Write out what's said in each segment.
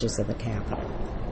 of the Capitol.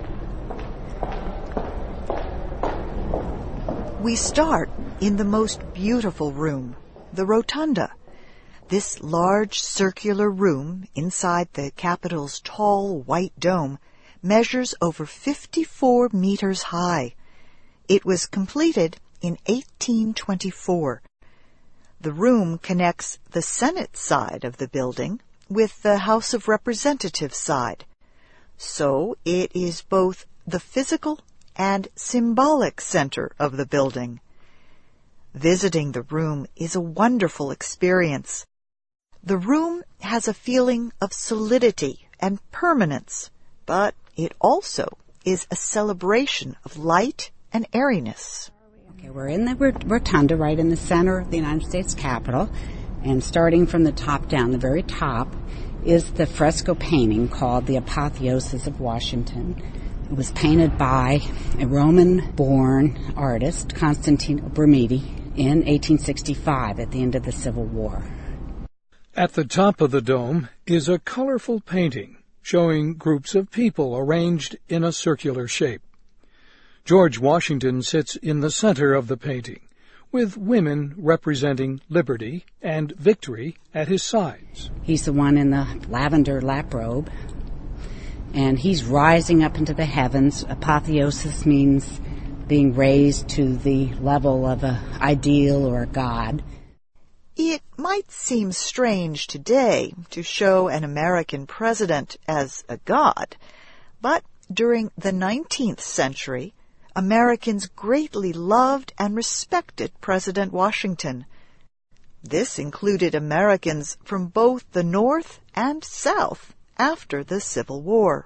We start in the most beautiful room, the Rotunda. This large circular room inside the Capitol's tall white dome measures over 54 meters high. It was completed in 1824. The room connects the Senate side of the building with the House of Representatives side. So it is both the physical and symbolic center of the building. Visiting the room is a wonderful experience. The room has a feeling of solidity and permanence, but it also is a celebration of light and airiness. Okay, we're in the Rotunda, right in the center of the United States Capitol, and starting from the top down, the very top, is the fresco painting called The Apotheosis of Washington. It was painted by a Roman-born artist, Constantino Brumidi, in 1865 at the end of the Civil War. At the top of the dome is a colorful painting showing groups of people arranged in a circular shape. George Washington sits in the center of the painting, with women representing liberty and victory at his sides. He's the one in the lavender lap robe, and he's rising up into the heavens. Apotheosis means being raised to the level of an ideal or a god. It might seem strange today to show an American president as a god, but during the 19th century, Americans greatly loved and respected President Washington. This included Americans from both the North and South after the Civil War.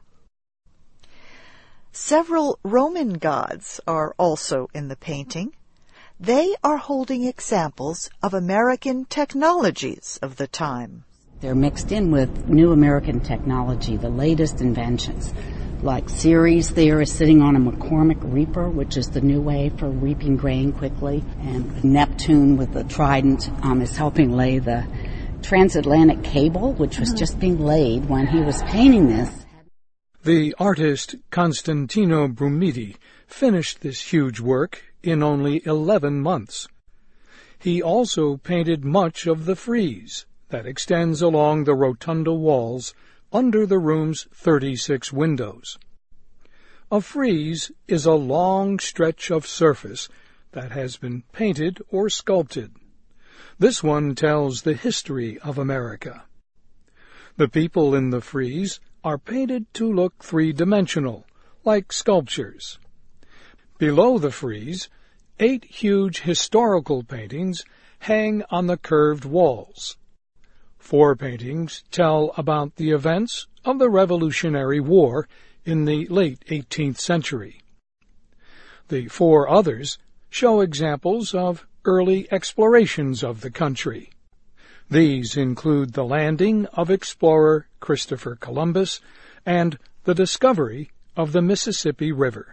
Several Roman gods are also in the painting. They are holding examples of American technologies of the time. They're mixed in with new American technology, the latest inventions. Like Ceres there is sitting on a McCormick reaper, which is the new way for reaping grain quickly. And Neptune with the trident is helping lay the transatlantic cable, which was just being laid when he was painting this. The artist Constantino Brumidi finished this huge work in only 11 months. He also painted much of the frieze that extends along the rotunda walls under the room's 36 windows. A frieze is a long stretch of surface that has been painted or sculpted. This one tells the history of America. The people in the frieze are painted to look three-dimensional, like sculptures. Below the frieze, 8 huge historical paintings hang on the curved walls. 4 paintings tell about the events of the Revolutionary War in the late 18th century. The 4 others show examples of early explorations of the country. These include the landing of explorer Christopher Columbus and the discovery of the Mississippi River.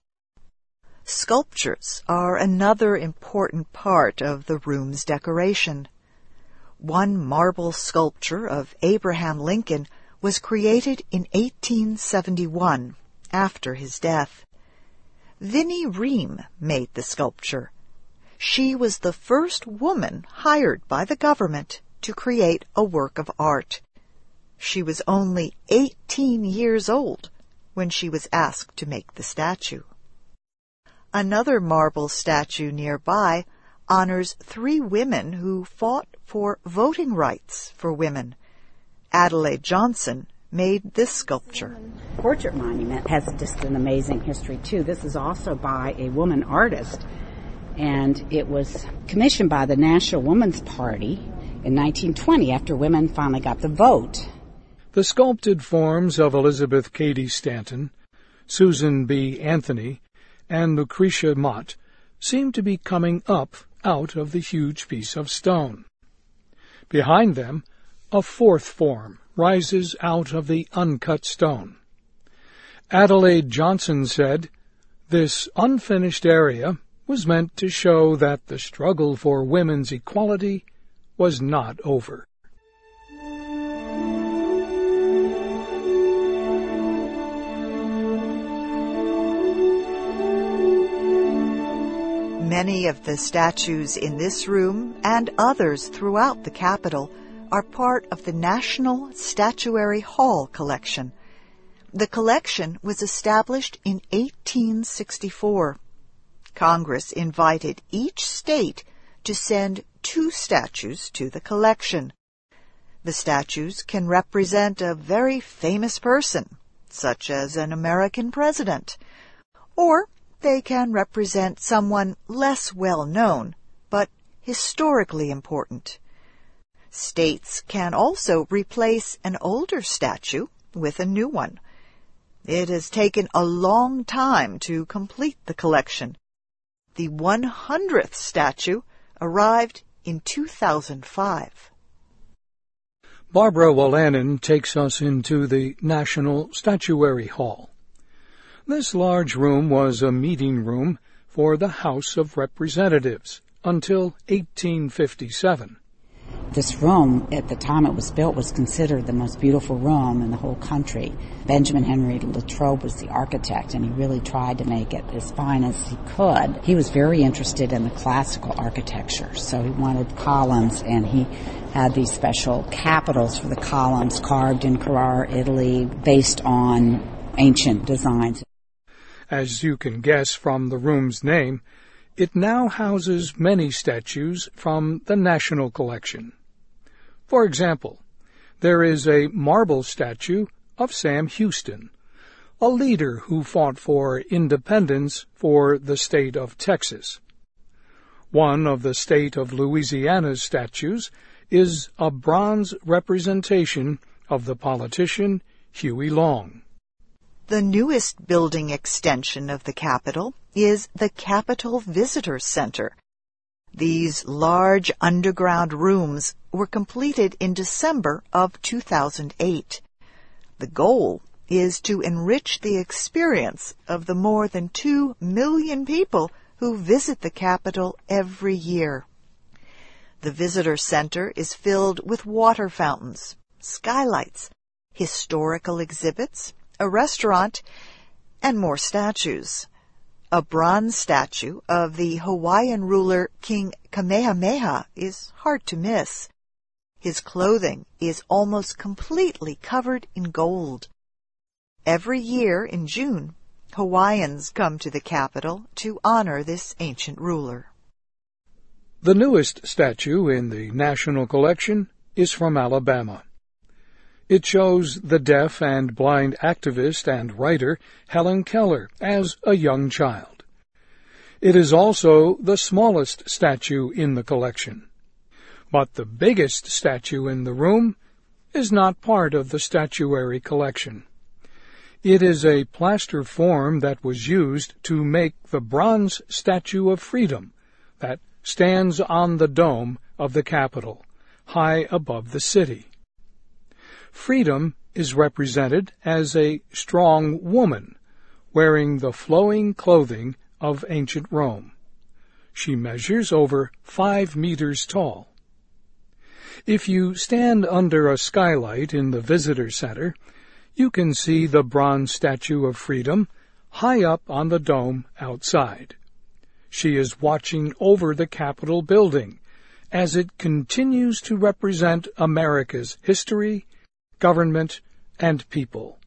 Sculptures are another important part of the room's decoration. One marble sculpture of Abraham Lincoln was created in 1871, after his death. Vinnie Ream made the sculpture. She was the first woman hired by the government to create a work of art. She was only 18 years old when she was asked to make the statue. Another marble statue nearby honors 3 women who fought for voting rights for women. Adelaide Johnson made this sculpture. Portrait monument has just an amazing history, too. This is also by a woman artist, and it was commissioned by the National Woman's Party in 1920 after women finally got the vote. The sculpted forms of Elizabeth Cady Stanton, Susan B. Anthony, and Lucretia Mott seem to be coming up out of the huge piece of stone. Behind them, a 4th form rises out of the uncut stone. Adelaide Johnson said, "This unfinished area was meant to show that the struggle for women's equality was not over." Many of the statues in this room and others throughout the Capitol are part of the National Statuary Hall collection. The collection was established in 1864. Congress invited each state to send 2 statues to the collection. The statues can represent a very famous person, such as an American president, or they can represent someone less well known, but historically important. States can also replace an older statue with a new one. It has taken a long time to complete the collection. The 100th statue arrived in 2005. Barbara Wolanin takes us into the National Statuary Hall. This large room was a meeting room for the House of Representatives until 1857. This room, at the time it was built, was considered the most beautiful room in the whole country. Benjamin Henry Latrobe was the architect, and he really tried to make it as fine as he could. He was very interested in the classical architecture, so he wanted columns, and he had these special capitals for the columns carved in Carrara, Italy, based on ancient designs. As you can guess from the room's name, it now houses many statues from the National Collection. For example, there is a marble statue of Sam Houston, a leader who fought for independence for the state of Texas. One of the state of Louisiana's statues is a bronze representation of the politician Huey Long. The newest building extension of the Capitol is the Capitol Visitor Center. These large underground rooms were completed in December of 2008. The goal is to enrich the experience of the more than 2 million people who visit the Capitol every year. The Visitor Center is filled with water fountains, skylights, historical exhibits, a restaurant, and more statues. A bronze statue of the Hawaiian ruler King Kamehameha is hard to miss. His clothing is almost completely covered in gold. Every year in June, Hawaiians come to the Capitol to honor this ancient ruler. The newest statue in the National Collection is from Alabama. It shows the deaf and blind activist and writer Helen Keller as a young child. It is also the smallest statue in the collection. But the biggest statue in the room is not part of the statuary collection. It is a plaster form that was used to make the bronze Statue of Freedom that stands on the dome of the Capitol, high above the city. Freedom is represented as a strong woman, wearing the flowing clothing of ancient Rome. She measures over 5 meters tall. If you stand under a skylight in the visitor center, you can see the bronze Statue of Freedom high up on the dome outside. She is watching over the Capitol building as it continues to represent America's history, government, and people.